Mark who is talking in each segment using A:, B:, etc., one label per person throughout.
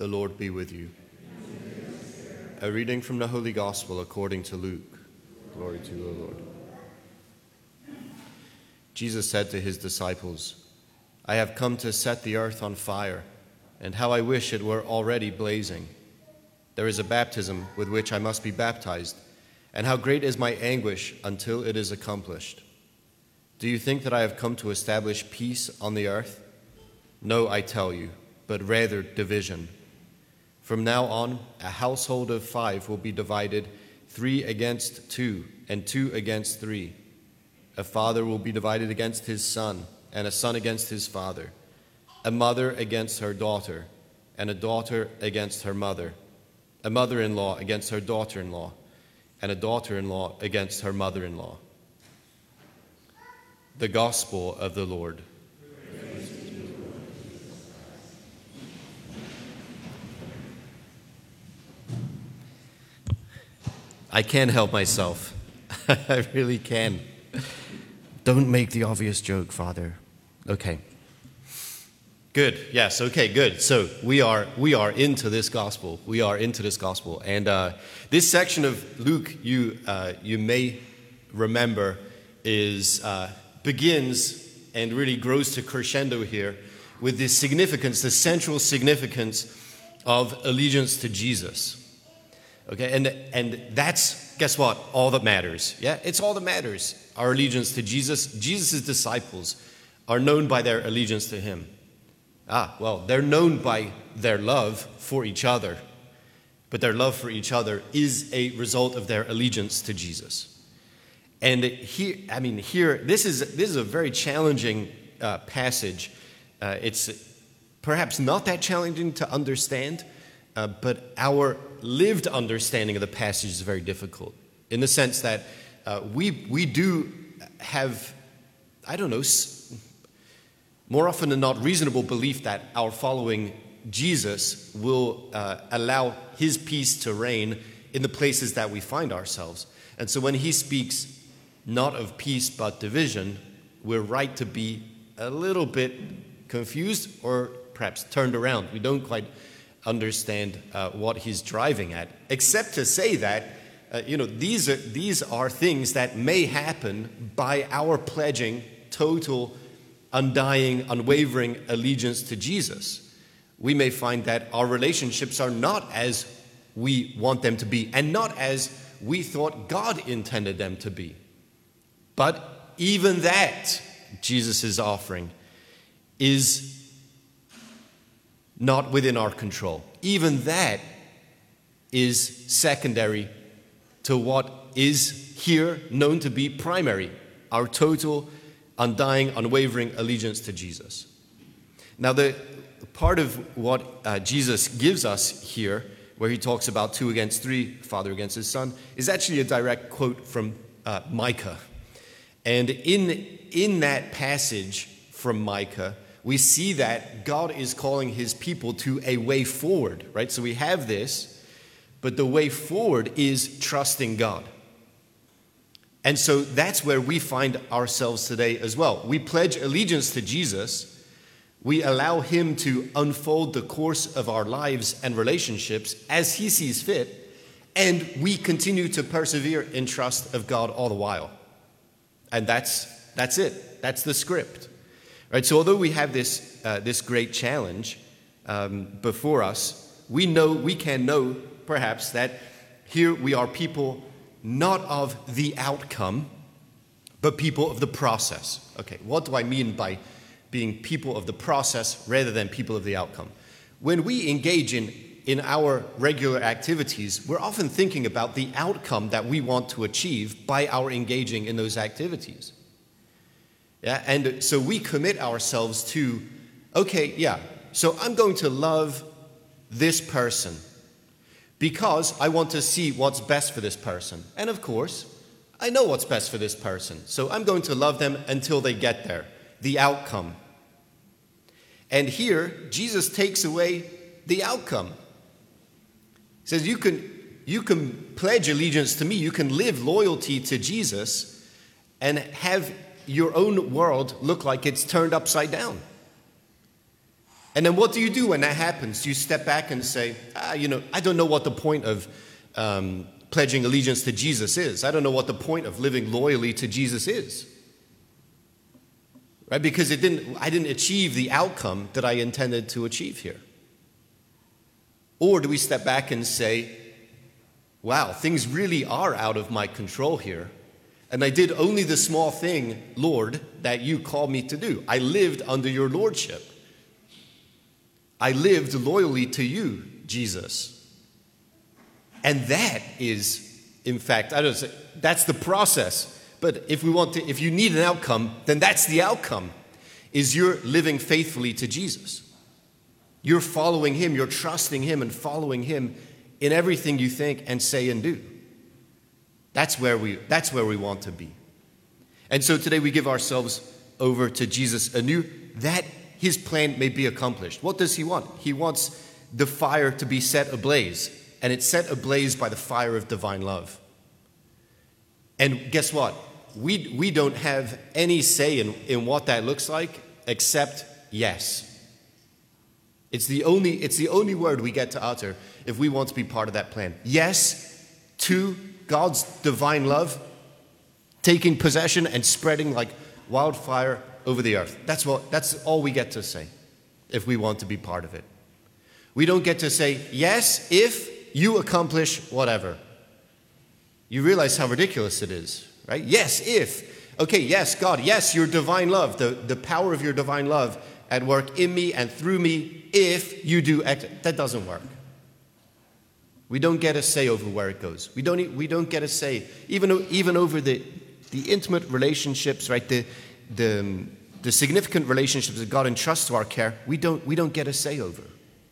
A: The Lord be with you. A reading from the Holy Gospel according to Luke. Glory to you, O Lord. Jesus said to his disciples, I have come to set the earth on fire, and how I wish it were already blazing. There is a baptism with which I must be baptized, and how great is my anguish until it is accomplished. Do you think that I have come to establish peace on the earth? No, I tell you, but rather division. From now on, a household of 5 will be divided, 3 against 2, and 2 against 3. A father will be divided against his son, and a son against his father, a mother against her daughter, and a daughter against her mother, a mother-in-law against her daughter-in-law, and a daughter-in-law against her mother-in-law. The Gospel of the Lord. I can't help myself. I really can. Don't make the obvious joke, Father. Okay. Good. Yes. Okay. Good. So we are into this gospel. We are into this gospel, and this section of Luke, you may remember, begins and really grows to crescendo here with the significance, the central significance of allegiance to Jesus. Okay, and that's, guess what? All that matters. Yeah, it's all that matters. Our allegiance to Jesus. Jesus' disciples are known by their allegiance to him. Well, they're known by their love for each other. But their love for each other is a result of their allegiance to Jesus. And here, this is a very challenging passage. It's perhaps not that challenging to understand, but our lived understanding of the passage is very difficult, in the sense that we do have, more often than not, reasonable belief that our following Jesus will allow his peace to reign in the places that we find ourselves. And so when he speaks not of peace but division, we're right to be a little bit confused or perhaps turned around. We don't quite understand what he's driving at, except to say that these are things that may happen by our pledging total, undying, unwavering allegiance to Jesus. We may find that our relationships are not as we want them to be, and not as we thought God intended them to be. But even that, Jesus is offering, is not within our control. Even that is secondary to what is here known to be primary, our total, undying, unwavering allegiance to Jesus. Now, the part of what Jesus gives us here, where he talks about 2 against 3, father against his son, is actually a direct quote from Micah. And in that passage from Micah, we see that God is calling his people to a way forward, right? So we have this, but the way forward is trusting God. And so that's where we find ourselves today as well. We pledge allegiance to Jesus. We allow him to unfold the course of our lives and relationships as he sees fit, and we continue to persevere in trust of God all the while. And that's it. That's the script. Right, so although we have this great challenge before us, we can know perhaps that here we are people not of the outcome, but people of the process. Okay, what do I mean by being people of the process rather than people of the outcome? When we engage in our regular activities, we're often thinking about the outcome that we want to achieve by our engaging in those activities. Yeah, and so we commit ourselves to, so I'm going to love this person because I want to see what's best for this person. And of course, I know what's best for this person. So I'm going to love them until they get there, the outcome. And here, Jesus takes away the outcome. He says, you can pledge allegiance to me, you can live loyalty to Jesus and have your own world look like it's turned upside down. And then what do you do when that happens? Do you step back and say, I don't know what the point of pledging allegiance to Jesus is. I don't know what the point of living loyally to Jesus is. Right? Because I didn't achieve the outcome that I intended to achieve here. Or do we step back and say, wow, things really are out of my control here. And I did only the small thing, Lord, that you called me to do. I lived under your lordship. I lived loyally to you, Jesus. And that is, in fact, that's the process. But if you need an outcome, then that's the outcome, is you're living faithfully to Jesus. You're following him, you're trusting him and following him in everything you think and say and do. That's where we want to be. And so today we give ourselves over to Jesus anew, that his plan may be accomplished. What does he want? He wants the fire to be set ablaze, and it's set ablaze by the fire of divine love. And guess what? We don't have any say in what that looks like except yes. It's the only word we get to utter if we want to be part of that plan. Yes to God's divine love, taking possession and spreading like wildfire over the earth. That's all we get to say if we want to be part of it. We don't get to say, yes, if you accomplish whatever. You realize how ridiculous it is, right? Yes, if. Okay, yes, God, yes, your divine love, the power of your divine love at work in me and through me, if you do X. That doesn't work. We don't get a say over where it goes. We don't get a say, even over the intimate relationships, right? The significant relationships that God entrusts to our care. We don't get a say over.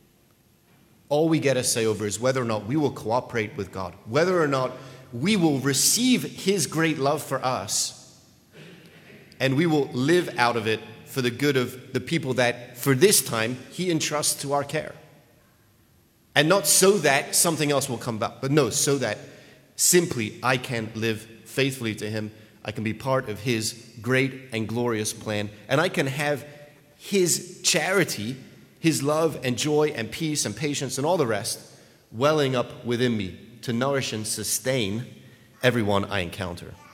A: All we get a say over is whether or not we will cooperate with God, whether or not we will receive his great love for us, and we will live out of it for the good of the people that, for this time, he entrusts to our care. And not so that something else will come about, but no, so that simply I can live faithfully to him. I can be part of his great and glorious plan, and I can have his charity, his love and joy and peace and patience and all the rest welling up within me to nourish and sustain everyone I encounter.